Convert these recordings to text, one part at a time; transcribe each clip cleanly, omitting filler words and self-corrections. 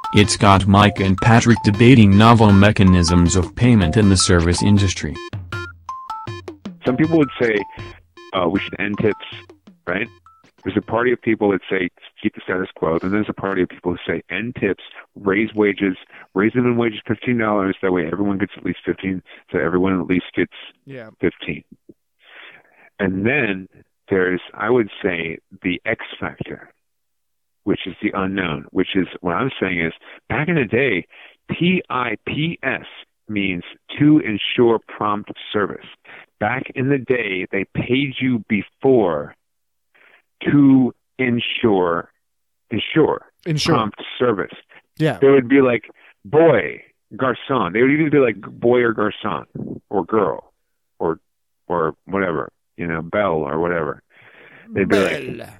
It's got Mike and Patrick debating novel mechanisms of payment in the service industry. Some people would say we should end tips, right? There's a party of people that say keep the status quo, and there's a party of people who say end tips, raise wages, raise minimum wages $15. That way everyone gets at least 15, so everyone at least gets 15. And then there's, I would say, the X factor, which is the unknown, which is what I'm saying is back in the day, TIPS means to ensure prompt service. Back in the day, they paid you before to ensure prompt service. Yeah. They would be like boy, garçon. They would either be like boy or garçon or girl or whatever, belle or whatever. They'd be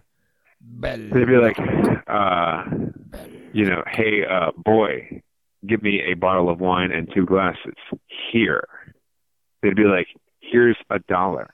like, hey, boy, give me a bottle of wine and 2 glasses. Here. They'd be like, here's $1.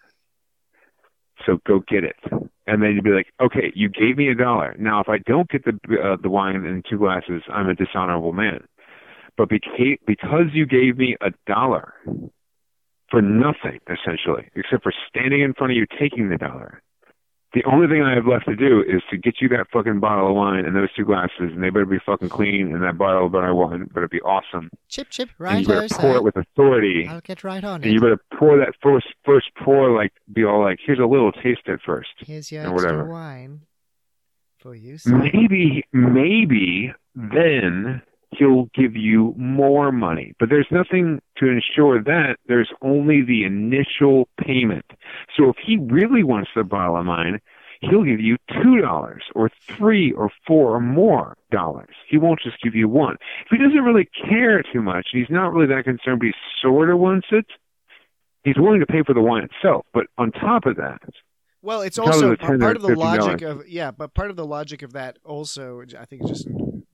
So go get it. And then you'd be like, okay, you gave me $1. Now, if I don't get the wine and 2 glasses, I'm a dishonorable man. But because you gave me $1 for nothing, essentially, except for standing in front of you taking the $1, the only thing I have left to do is to get you that fucking bottle of wine and those 2 glasses, and they better be fucking clean, and that bottle of wine better be awesome. Chip, right. And you better pour it with authority. I'll get right on it. And you better pour that first pour, be all like, here's a little taste at first. Here's your or whatever. extra wine for you. Sir. Maybe then he'll give you more money. But there's nothing to ensure that. There's only the initial payment. So if he really wants the bottle of wine, he'll give you $2 or $3 or $4 or more dollars. He won't just give you one. If he doesn't really care too much, he's not really that concerned, but he sort of wants it, he's willing to pay for the wine itself. But on top of that, well, it's also part of the logic of but part of the logic of that also, I think, just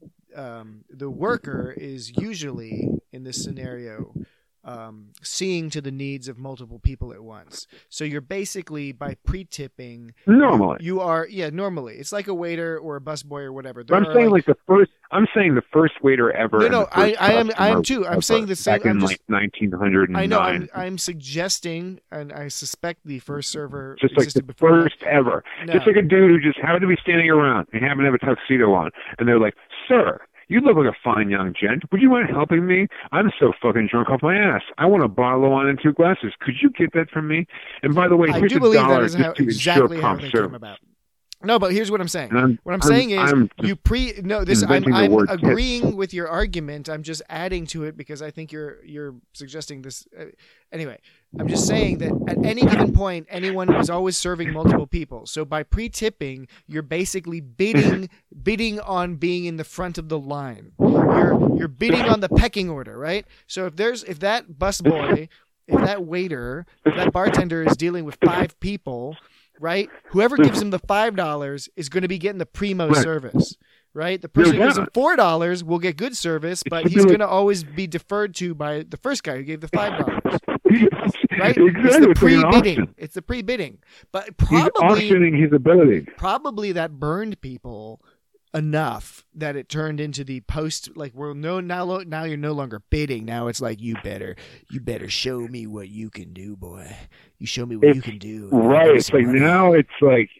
the worker is usually in this scenario seeing to the needs of multiple people at once. So you're basically, by pre-tipping, normally you are normally it's like a waiter or a busboy or whatever. I'm saying the first waiter ever. No, I am too. I'm saying the same. Back in 1909. I know. I'm suggesting, and I suspect the first server just like the before first ever. No. Just like a dude who just happened to be standing around and happened to have a tuxedo on, and they're like, "Sir, you look like a fine young gent. Would you mind helping me? I'm so fucking drunk off my ass. I want a bottle of wine and 2 glasses. Could you get that from me? And by the way, here's $1 just to ensure prompt service." No, but here's what I'm saying. What I'm saying is I'm agreeing with your argument. I'm just adding to it because I think you're suggesting this. Anyway, I'm just saying that at any given point, anyone is always serving multiple people. So by pre-tipping, you're basically bidding on being in the front of the line. You're bidding on the pecking order, right? So if that busboy, if that waiter, if that bartender is dealing with 5 people, right? Whoever gives him the $5 is going to be getting the primo service, right? The person who gives him $4 will get good service, but he's going to always be deferred to by the first guy who gave the $5. Right? Exactly. It's the pre-bidding. It's the pre-bidding. But he's auctioning his ability. Probably that burned people enough that it turned into the post, like, now you're no longer bidding. Now it's like, you better show me what you can do, boy. You show me what you can do. Right. It's like now the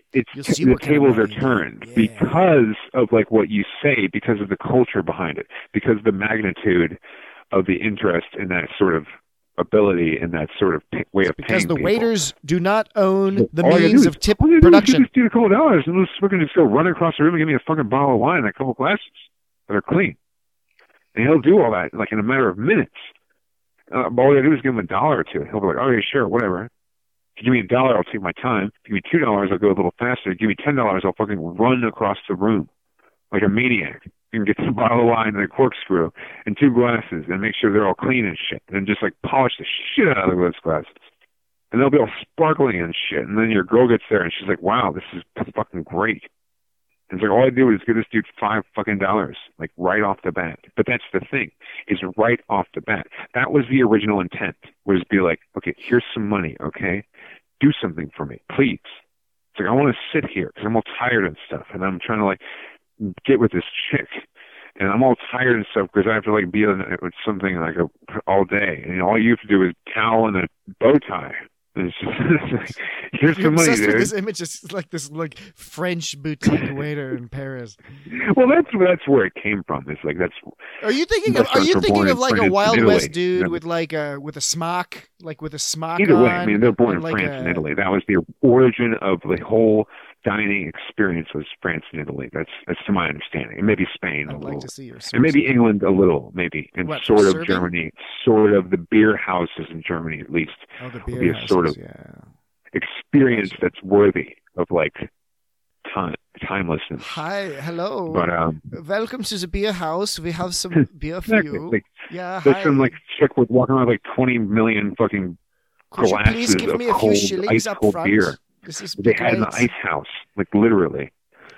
tables are turned because of like what you say, because of the culture behind it, because of the magnitude of the interest in that sort of ability and that sort of way of paying because the people. Waiters do not own the means of tip production. Just do a couple of dollars and let's fucking just go run across the room and give me a fucking bottle of wine and a couple of glasses that are clean. And he'll do all that like in a matter of minutes. All I gotta do is give him $1 or $2. He'll be like, okay, sure, whatever. If you give me $1, I'll take my time. If you give me $2, I'll go a little faster. Give me $10, I'll fucking run across the room like a maniac. You can get some bottle of wine and a corkscrew and 2 glasses and make sure they're all clean and shit. And just like polish the shit out of those glasses. And they'll be all sparkling and shit. And then your girl gets there and she's like, wow, this is fucking great. And it's like, all I do is give this dude $5 fucking dollars, like right off the bat. But that's the thing, is right off the bat. That was the original intent, was be like, okay, here's some money, okay? Do something for me, please. It's like, I want to sit here because I'm all tired and stuff. And I'm trying to like get with this chick. and I'm all tired and stuff because I have to like be on it with something like all day, and all you have to do is towel and a bow tie. And it's just here's You're some money, obsessed with dude. this image, is like this like French boutique waiter in Paris. Well, that's where it came from. It's like that's. Are you thinking of like a Wild West dude with a smock, like with a smock Either on? way, I mean, they're born in like France and Italy. That was the origin of the whole dining experience was France and Italy. That's to my understanding. And maybe Spain a I'd little. like to see your And maybe England a little, maybe. And What, sort of serving? Germany, sort of the beer houses in Germany at least. Oh, the Would be beer a houses, sort of yeah. experience that's worthy of like timelessness. Hi, hello. But welcome to the beer house. We have some beer for exactly. you. Like, Yeah, there's hi. some like chick with walking around with like 20 million fucking Could you please glasses give of me a few cold, shillings ice up cold front? beer. This is They had in the great. ice house, like literally.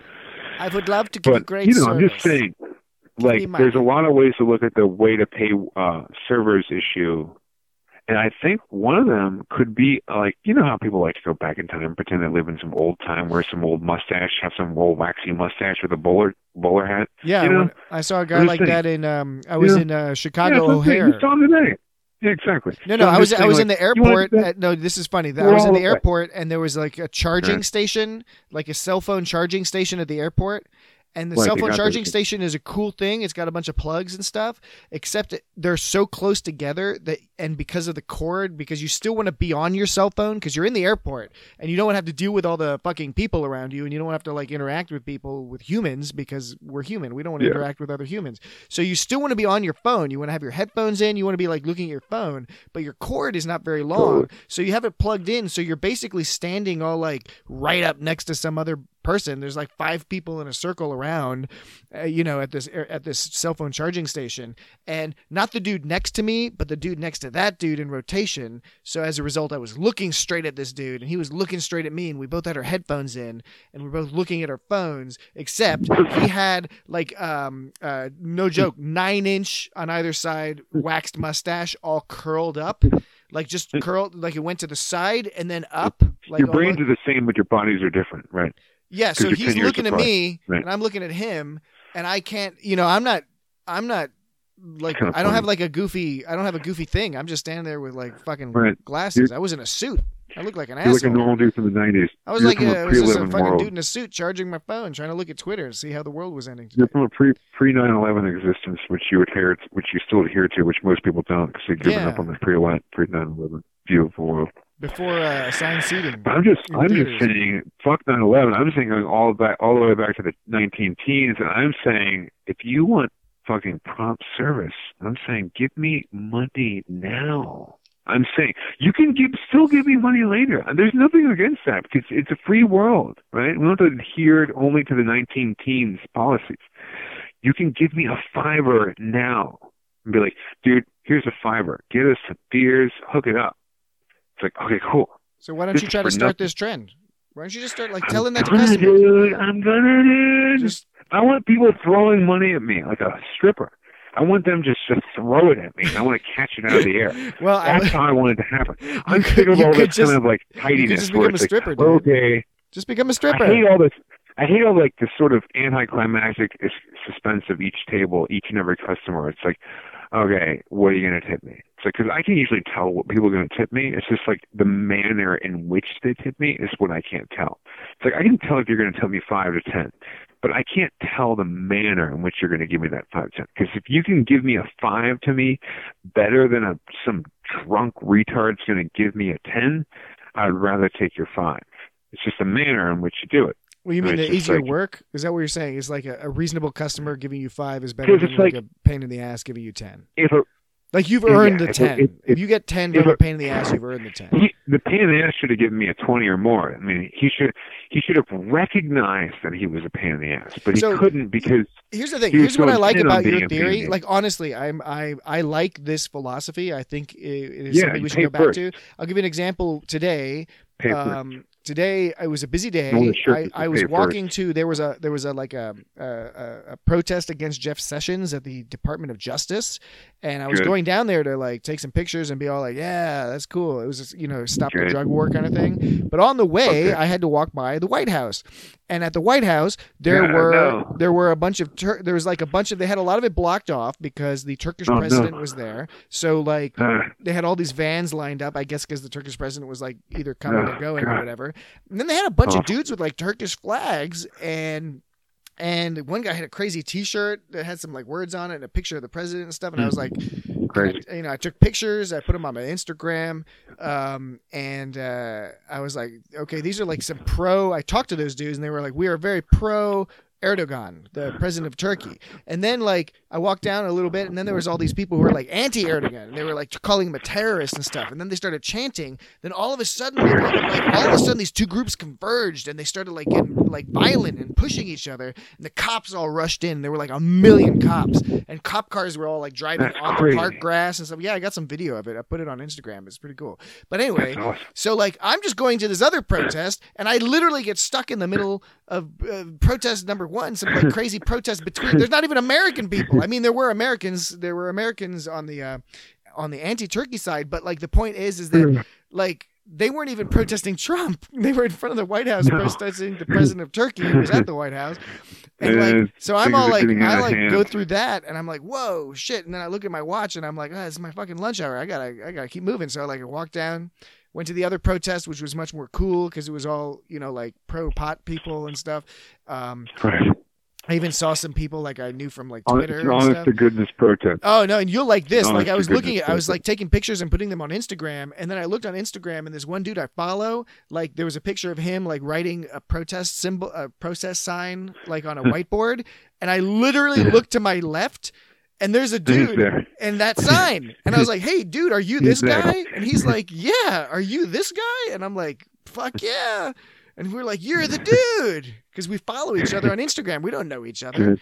I would love to give you But great I'm service. just saying, me like, money. there's a lot of ways to look at the way to pay servers issue, and I think one of them could be like, you know how people like to go back in time and pretend they live in some old time, wear some old mustache, have some old waxy mustache with a bowler hat. Yeah, you know? I saw a guy I'm just like saying. that in I was in Chicago Yeah, O'Hare. you saw him today. Yeah, exactly. No, So I'm I was just saying, in like, the you want airport. to- No, this is funny. I We're was in all the okay. airport, and there was like a charging Right. station, like a cell phone charging station at the airport. And the Right, cell they phone got charging those. station is a cool thing. It's got a bunch of plugs and stuff, except they're so close together that, and because of the cord, because you still want to be on your cell phone because you're in the airport and you don't want to have to deal with all the fucking people around you, and you don't have to like interact with people, with humans, because we're human. We don't want to Yeah. interact with other humans. So you still want to be on your phone. You want to have your headphones in. You want to be like looking at your phone, but your cord is not very long. So you have it plugged in. So you're basically standing all like right up next to some other person. There's like 5 people in a circle around, at this cell phone charging station, and not the dude next to me, but the dude next to that dude in rotation. So as a result, I was looking straight at this dude, and he was looking straight at me, and we both had our headphones in, and we were both looking at our phones. Except he had like no joke, 9-inch on either side waxed mustache, all curled up. Like just curled, like it went to the side and then up. Like your brains almost- are the same, but your bodies are different, right? Yeah, 'Cause so you're he's 10 years looking at apart. me, Right. and I'm looking at him, and I can't. I'm not like Kinda I don't have funny. like a goofy. I don't have a goofy thing. I'm just standing there with like fucking Right. glasses. I was in a suit. I look like an You're like a asshole. normal dude from the 90s. I was You're like, from I was just a pre-11 fucking world. dude in a suit charging my phone, trying to look at Twitter and see how the world was ending You're today. from a pre 9/11 existence, which you still adhere to, which most people don't, because they've given Yeah. up on the pre 9/11 view of the world. Before assigned seating. I'm just theaters. saying, fuck 9/11. I'm saying going all the way back to the 19 teens, and I'm saying if you want fucking prompt service, I'm saying give me money now. I'm saying you can still give me money later. And there's nothing against that because it's a free world, right? We don't have to adhere only to the 19 teens policies. You can give me a $5 now and be like, dude, here's a $5. Get us some beers, hook it up. It's like, okay, cool. So why don't This you is try to for start nothing. this trend? Why don't you just start like I'm telling that to gonna, customers? dude. I'm gonna, dude. Just I want people throwing money at me like a stripper. I want them just to throw it at me. I want to catch it out of the air. well, That's how I want it to happen. I'm could- sick of you all could this just- kind of like you could tidiness just where become it's a stripper, like, dude. okay. just become a stripper. I hate all this. I hate all like this sort of anticlimactic suspense of each table, each and every customer. It's like, okay, what are you going to tip me? It's like, because I can usually tell what people are going to tip me. It's just like the manner in which they tip me is what I can't tell. It's like I can tell if you're going to tip me 5 to 10, but I can't tell the manner in which you're going to give me that 5 to 10. Because if you can give me a 5 to me better than some drunk retard's going to give me a 10, I'd rather take your 5. It's just the manner in which you do it. Well, you mean It's the just easier like- work? Is that what you're saying? Is like a reasonable customer giving you 5 is better 'Cause than it's like like- a pain in the ass giving you 10? If a, Like you've Yeah, earned the if- 10. if- If you get 10 if from a a- pain in the ass, you've earned the 10. the pain in the ass should have given me a 20 or more. I mean, he should have recognized that he was a pain in the ass, but he So- couldn't because Here's the thing. He was Here's what I going like in on about being your a pain theory. in the Like honestly, I like this philosophy. I think it is Yeah, something you we should pay go back first. to. I'll give you an example today. pay for it. today it was a busy day. Well, sure, I was pay walking first. to there was a like a protest against Jeff Sessions at the Department of Justice, and I was Good. going down there to like take some pictures and be all like, yeah, that's cool. It was just, stop the Good. drug war kind of thing. But on the way, Okay. I had to walk by the White House, and at the White House there Yeah, no. were a bunch of there was like a bunch of they had a lot of it blocked off because the Turkish Oh, no. president was there. So like Uh, they had all these vans lined up, I guess, because the Turkish president was like either coming or Oh, going or God. whatever. And then they had a bunch Oh. of dudes with like Turkish flags, and one guy had a crazy T-shirt that had some like words on it and a picture of the president and stuff. And I was like, crazy. I took pictures, I put them on my Instagram, and I was like, okay, these are like some pro. I talked to those dudes, and they were like, we are very pro Erdogan, the president of Turkey. And then like I walked down a little bit, and then there was all these people who were like anti-Erdogan, and they were like calling him a terrorist and stuff. And then they started chanting. Then all of a sudden, these two groups converged, and they started like getting like violent and pushing each other. And the cops all rushed in. There were like 1 million cops, and cop cars were all like driving That's on crazy. the park grass and stuff. Yeah, I got some video of it. I put it on Instagram. It's pretty cool. But anyway, That's awesome. so like I'm just going to this other protest, and I literally get stuck in the middle of protest number one, some like crazy protest between. There's not even American people. I mean, there were Americans. There were Americans on the anti-Turkey side, but like the point is that like they weren't even protesting Trump. They were in front of the White House protesting the president of Turkey who was at the White House. And like, so I'm things all are like, getting out I of like hand. go through that, and I'm like, whoa, shit. And then I look at my watch, and I'm like, oh, it's my fucking lunch hour. I gotta keep moving. So I walk down, went to the other protest, which was much more cool because it was all like pro pot people and stuff. Right. I even saw some people like I knew from like Honest, Twitter and honest stuff. to goodness protest. Oh no, and you'll like this. Oh, Like I that's was a good looking at, I was discussion. like taking pictures and putting them on Instagram, and then I looked on Instagram, and there's one dude I follow. Like there was a picture of him like writing a protest symbol, a protest sign, like on a whiteboard, and I literally looked to my left, and there's a He's dude there. and that sign, and I was like, "Hey, dude, are you this He's there. guy?" And he's like, "Yeah, are you this guy?" And I'm like, "Fuck yeah!" And we're like, "You're the dude," because we follow each other on Instagram. We don't know each other.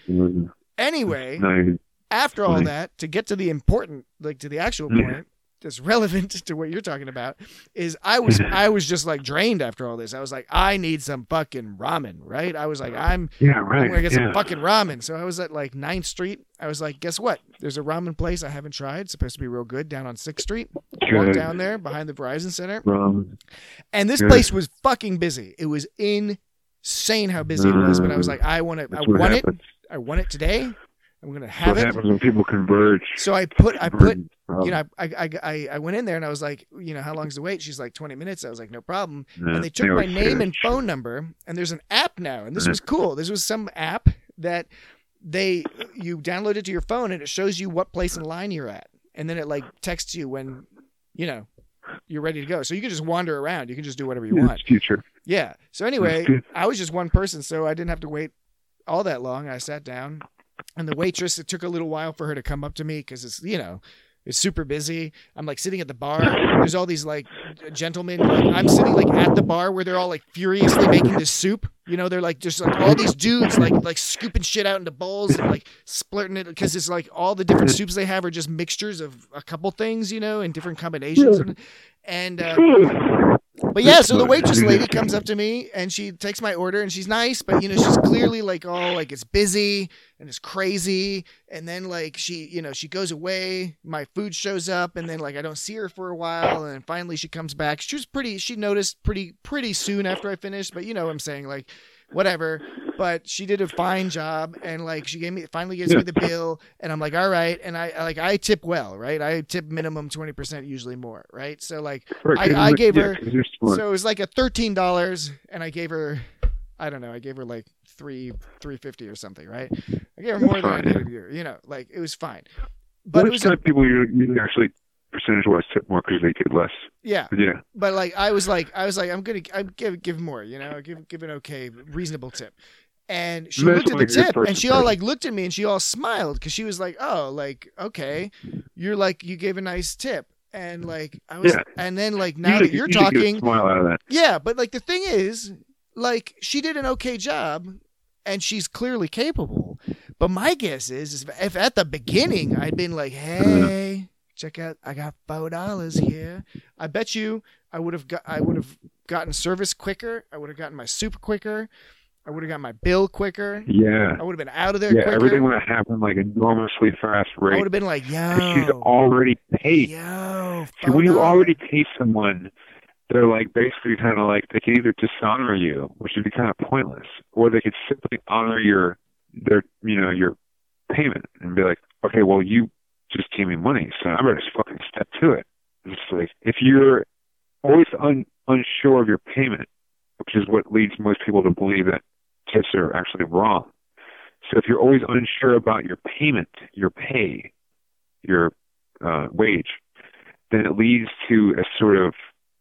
Anyway, Nice. after all Funny. that, to get to the important, like to the actual point that's relevant to what you're talking about, is I was just like drained after all this. I was like, I need some fucking ramen, right? I was like, I'm Right. gonna get some yeah. fucking ramen. So I was at like 9th Street. I was like, guess what? There's a ramen place I haven't tried. It's supposed to be real good down on 6th Street. Walked Good. down there behind the Verizon Center, and this Good. place was fucking busy. It was insane how busy it was. But I was like, I want it. That's I what want happens. it. I want it today. I'm gonna That's have what it. happens when people converge. So I put, Converge. you know, I went in there and I was like, you know, how long's the wait? She's like 20 minutes. I was like, no problem. Yeah, And they took they my always name say and that phone number, and there's an app now, and this Yeah. was cool. This was some app that you download it to your phone, and it shows you what place in line you're at, and then it like texts you when, you know, you're ready to go. So you can just wander around. You can just do whatever you shit. want. It's future. Yeah. So anyway, That's good. I was just one person, so I didn't have to wait all that long. I sat down, and the waitress, it took a little while for her to come up to me because it's, you know, it's super busy. I'm like sitting at the bar. There's all these like gentlemen. Like, I'm sitting like at the bar where they're all like furiously making this soup. You know, they're like just like all these dudes like scooping shit out into bowls and like splitting it because it's like all the different soups they have are just mixtures of a couple things, you know, in different combinations. And but yeah, so the waitress lady comes up to me and she takes my order and she's nice, but you know, she's clearly like all like it's busy and it's crazy. And then like she, you know, she goes away, my food shows up, and then like I don't see her for a while, and then finally she comes back. She noticed pretty soon after I finished, but you know what I'm saying, like whatever. But she did a fine job, and like she finally gives me the bill, and I'm like, all right. And I tip well, right? I tip minimum 20%, usually more, right? So like I gave her, so it was like a $13, and I gave her, I don't know, I gave her like $3.50 or something, right? I gave her more than I did a year, you know, like it was fine. But it was kind of people you actually percentage-wise tip more because they get less. yeah. Yeah. But like I was like I'm give more, you know, give an okay, reasonable tip. And she That's looked at the like your tip, first and she all impression. like looked at me, and she all smiled because she was like, "Oh, like okay, you're like you gave a nice tip," and like I was, Yeah. and then like now Usually- that you're usually get a talking, smile out of that. yeah, but like the thing is, like she did an okay job, and she's clearly capable. But my guess is if at the beginning I'd been like, "Hey, check out, I got $4 here," I bet you I would have gotten service quicker. I would have gotten my soup quicker. I would have got my bill quicker. Yeah. I would have been out of there Yeah, quicker. everything would have happened like enormously fast rate. I would have been like, yo. 'Cause she's already paid. Yo. See, when you already pay someone, they're like basically kind of like they can either dishonor you, which would be kind of pointless, or they could simply honor your payment and be like, okay, well, you just gave me money, so I better just fucking step to it. It's like if you're always unsure of your payment, which is what leads most people to believe that tips are actually wrong. So if you're always unsure about your payment, your pay, your wage, then it leads to a sort of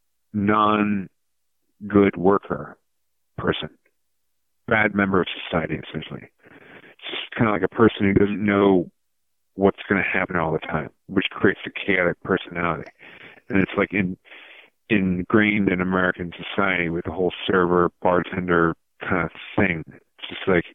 non-good worker person, bad member of society, essentially. It's just kind of like a person who doesn't know what's going to happen all the time, which creates a chaotic personality. And it's like ingrained in American society with the whole server, bartender kind of thing. It's just like,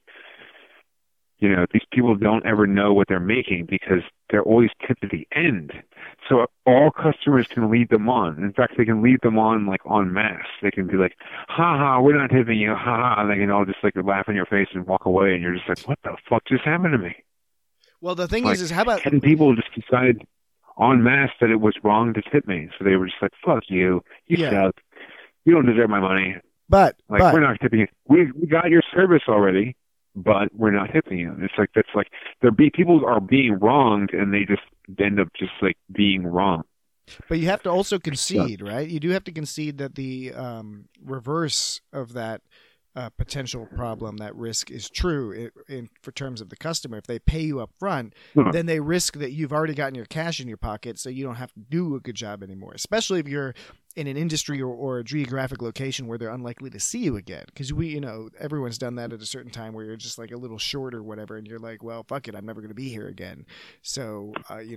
these people don't ever know what they're making because they're always tipped at the end. So all customers can lead them on. In fact, they can lead them on like en masse. They can be like, ha ha, we're not tipping you, ha ha. And they can all just like laugh in your face and walk away. And you're just like, what the fuck just happened to me? Well, the thing like, is how about 10 people just decided en masse that it was wrong to tip me. So they were just like, fuck you. You suck. You don't deserve my money. But we're not tipping you. We got your service already, but we're not tipping you. It's like that's like people are being wronged, and they just end up just like being wrong. But you have to also concede, right? You do have to concede that the reverse of that potential problem, that risk, is true for terms of the customer. If they pay you up front, then they risk that you've already gotten your cash in your pocket, so you don't have to do a good job anymore, especially if you're in an industry or a geographic location where they're unlikely to see you again. Because everyone's done that at a certain time where you're just like a little short or whatever, and you're like, well, fuck it, I'm never going to be here again. So,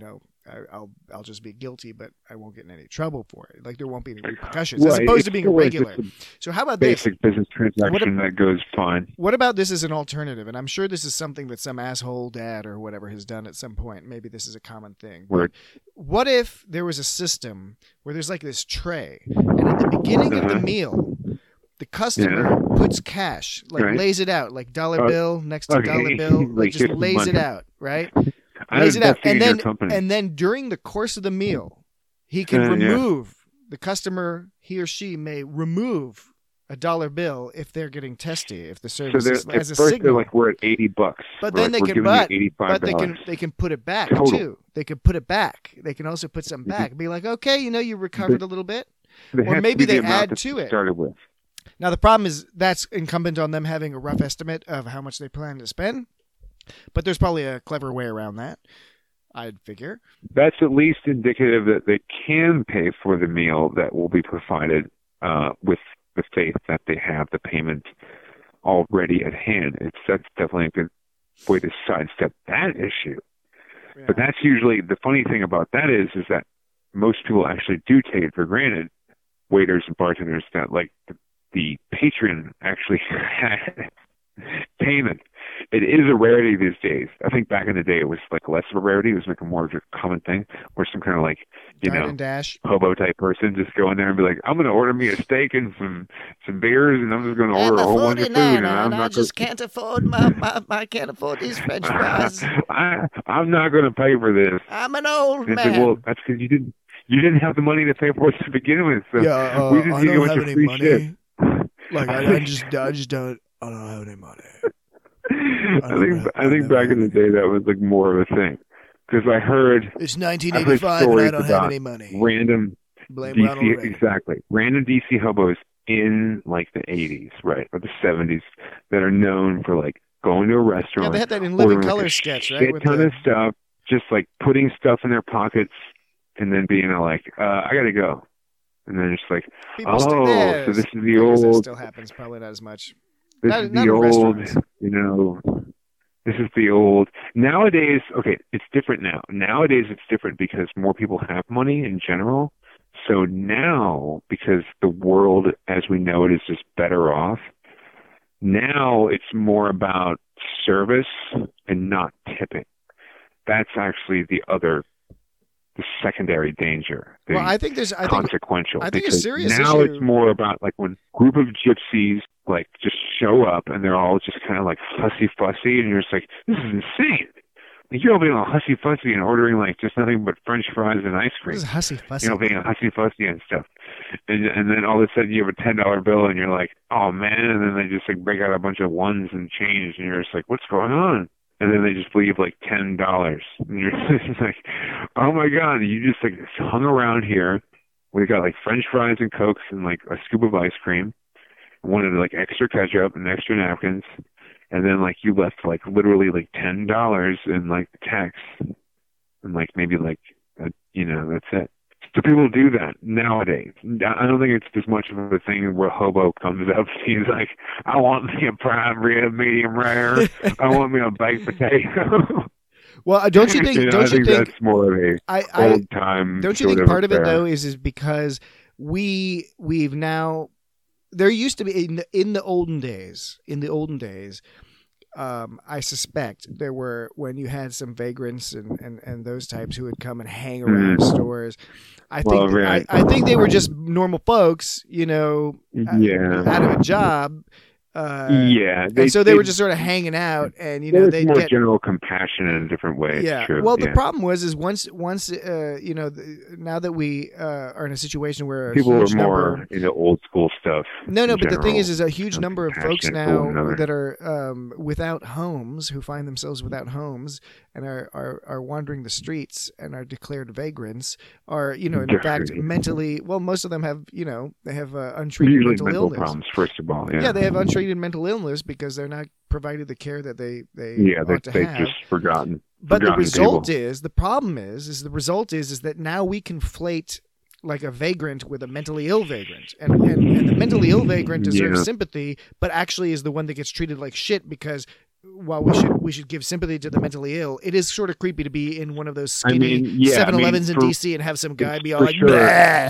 I'll just be guilty, but I won't get in any trouble for it. Like there won't be any repercussions, as opposed to being regular. So how about this? Basic business transaction that goes fine. What about this as an alternative? And I'm sure this is something that some asshole dad or whatever has done at some point. Maybe this is a common thing. Word. What if there was a system where there's like this tray, and at the beginning of the meal, the customer puts cash, lays it out, like dollar bill next to dollar bill, like just lays it out, right? Lays it out, and then during the course of the meal, he can remove the customer. He or she may remove a dollar bill if they're getting testy, if the service is as a signal. They're like, we're at $80, but then they can, they can put it back too. They can put it back. They can also put something back and be like, okay, you recovered a little bit, or maybe they add to it. Started with. Now the problem is that's incumbent on them having a rough estimate of how much they plan to spend, but there's probably a clever way around that, I'd figure. That's at least indicative that they can pay for the meal that will be provided with the faith that they have the payment already at hand. That's definitely a good way to sidestep that issue. Yeah. But that's usually the funny thing about that is that most people actually do take it for granted, waiters and bartenders, that like the patron actually had payment. It is a rarity these days. I think back in the day it was like less of a rarity. It was like a more of a common thing where some kind of like, hobo type person just go in there and be like, I'm going to order me a steak and some beers, and I'm just going to order a whole bunch of food. And I can't afford I can't afford these French fries. I'm not going to pay for this. I'm an old man. Said, well, that's because you didn't have the money to pay for it to begin with. So we just I don't have any money. Shit. Like I just don't have any money. I think back in the day that was like more of a thing, because I heard it's 1985 and I don't have any money. Random Blame DC, exactly. Random DC hobos in like the 80s, right, or the 70s that are known for like going to a restaurant. Yeah, they had that in Living Color sketch, right? With ton of stuff, just like putting stuff in their pockets and then being like, I gotta go. And then it's like, so this is the old. That still happens, probably not as much. This is the old, this is the old. Nowadays, okay, it's different now. Nowadays, it's different because more people have money in general. So now, because the world as we know it is just better off, now it's more about service and not tipping. That's actually the other the secondary danger, the Well, I think there's consequential. I think a because serious now issue. it's more about like when a group of gypsies like just show up and they're all just kind of like fussy fussy, and you're just like, this is insane. Like, you're all being all hussy fussy and ordering like just nothing but French fries and ice What cream. is hussy fussy? You know, being hussy fussy and stuff. And then all of a sudden you have a $10 bill and you're like, oh man, and then they just like break out a bunch of ones and change and you're just like, what's going on? And then they just leave like $10. And you're just like, oh my God, you just like hung around here. We got like French fries and Cokes and like a scoop of ice cream. Wanted like extra ketchup and extra napkins. And then like you left like literally like $10 in like tax. And like maybe like, that's it. So people do that nowadays. I don't think it's as much of a thing where hobo comes up and he's like, I want me a prime rib, medium rare. I want me a baked potato. Well, don't you think? I think that's more of a old time. Don't you think part of it though is because we've now, there used to be in the olden days. I suspect there were, when you had some vagrants and those types who would come and hang around stores. I think they were just normal folks, out of a job. So they were just sort of hanging out, and they more get general compassion in a different way. Yeah. It's true. Well, the problem was once now that we are in a situation where people are more into old school stuff. No, but the thing is a huge number of folks now that are without homes, who find themselves without homes and are wandering the streets and are declared vagrants, are in fact mentally. Well, most of them have they have untreated mental illness problems. First of all, they have untreated mental illness because they're not provided the care that they ought to have. Just forgotten. But the result is, the problem is that now we conflate like a vagrant with a mentally ill vagrant, and the mentally ill vagrant deserves sympathy, but actually is the one that gets treated like shit because while we should give sympathy to the mentally ill, it is sort of creepy to be in one of those skinny 7-Elevens in DC and have some guy be all like, blah,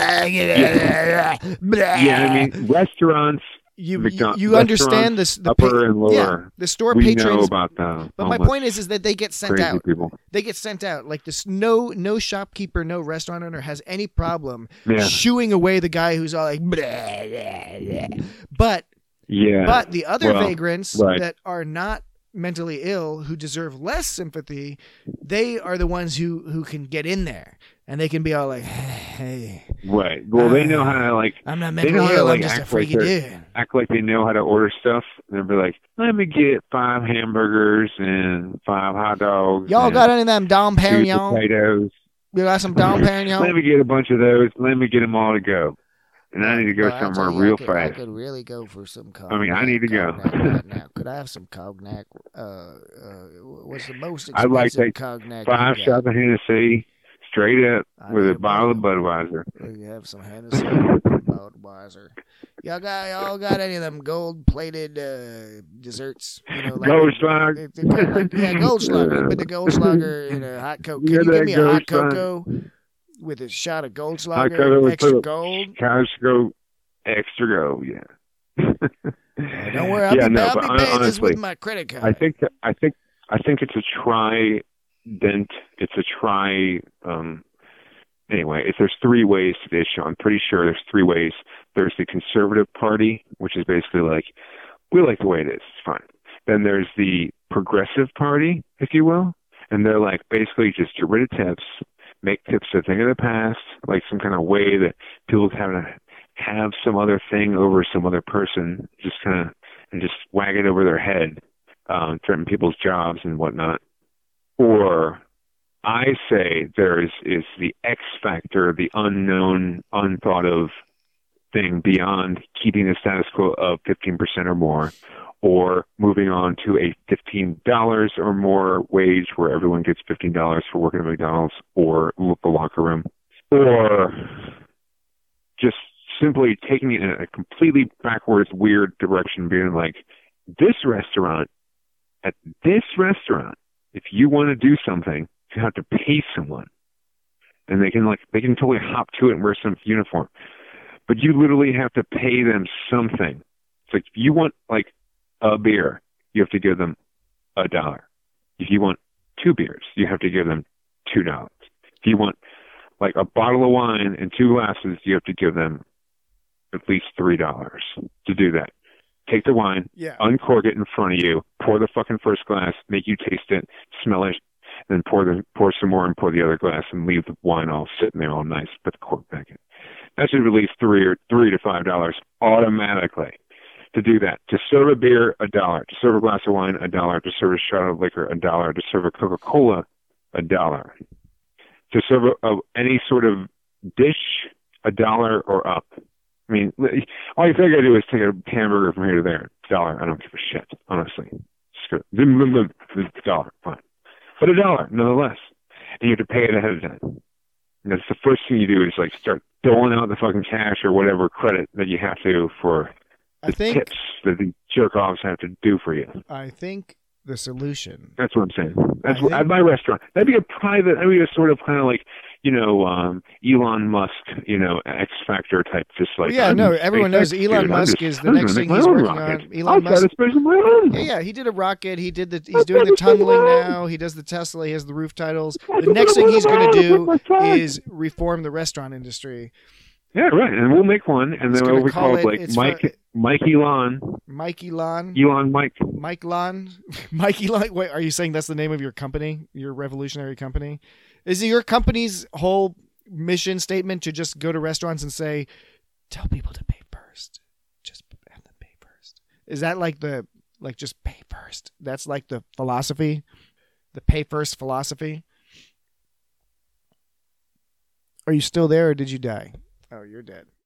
restaurants. You understand this, the upper and lower. the store we patrons know about that. But my point is that they get sent out. People. They get sent out. Like this, no shopkeeper, no restaurant owner has any problem shooing away the guy who's all like, blah, blah, blah. But the other vagrants that are not mentally ill, who deserve less sympathy, they are the ones who can get in there. And they can be all like, hey. Right. Well, they know how to, like... I'm not mentally ill, I'm just a freaky dude. Act like they know how to order stuff. And they'll be like, let me get 5 hamburgers and 5 hot dogs. Y'all got any of them Dom Perignon? Potatoes. You got some Dom Perignon? Let me get a bunch of those. Let me get them all to go. And I need to go somewhere real fast. I could really go for some cognac. I mean, I need to go. Right now. Could I have some cognac? What's the most I'd like to take cognac? 5 shots of Hennessy, straight up, with a bottle of Budweiser. You have some Hennessy, Budweiser. Y'all got any of them gold-plated desserts? Goldschlager. Goldschlager. Put the Goldschlager hot cocoa. Can you give me a hot cocoa with a shot of Goldschlager, extra gold? Costco, extra gold, don't worry, I'll be paying this with my credit card. I think it's a trident. It's a anyway, there's 3 ways to the issue. I'm pretty sure there's 3 ways. There's the Conservative Party, which is basically like, we like the way it is. It's fine. Then there's the Progressive Party, if you will, and they're like, basically just get rid of tips, make tips a thing of the past, like some kind of way that people have to have some other thing over some other person, just wag it over their head, threaten people's jobs and whatnot. Or I say is the X factor, the unknown, unthought of thing beyond keeping the status quo of 15% or more, or moving on to a $15 or more wage where everyone gets $15 for working at McDonald's or the locker room, or just simply taking it in a completely backwards, weird direction, being like, at this restaurant, if you want to do something, you have to pay someone, and they can totally hop to it and wear some uniform, but you literally have to pay them something. It's like, if you want like a beer, you have to give them $1. If you want 2 beers, you have to give them $2. If If you want like a bottle of wine and 2 glasses, you have to give them at least $3 to do that. Take the wine, uncork it in front of you, pour the fucking first glass, make you taste it, smell it, then pour some more and pour the other glass and leave the wine all sitting there all nice. Put the cork back in. That should release $3 to $5 automatically. To do that, to serve a beer, $1. To serve a glass of wine, $1. To serve a shot of liquor, $1. To serve a Coca-Cola, $1. To serve any sort of dish, $1 or up. I mean, all you think I do is take a hamburger from here to there. $1. I don't give a shit, honestly. Screw it. $1, fine. But $1, nonetheless. And you have to pay it ahead of time. And that's the first thing you do is like start doling out the fucking cash or whatever credit that you have to for the tips that the jerk-offs have to do for you. I think the solution. That's what I'm saying. That's what at my restaurant. That'd be a sort of kind of like, Elon Musk, X Factor type, just like. Yeah, no, everyone knows Elon Musk is the next thing he's working on. Elon Musk. Yeah, he did a rocket. He's doing the tunneling now. He does the Tesla. He has the roof titles. The next thing he's going to do is reform the restaurant industry. Yeah, right. And we'll make one, and then we'll call it like Mike Elon. Mike Elon. Elon Mike. Mike Elon. Mike Elon. Wait, are you saying that's the name of your company? Your revolutionary company? Is it your company's whole mission statement to just go to restaurants and say, tell people to pay first? Just have them pay first. Is that just pay first? That's like the philosophy? The pay first philosophy? Are you still there or did you die? Oh, you're dead.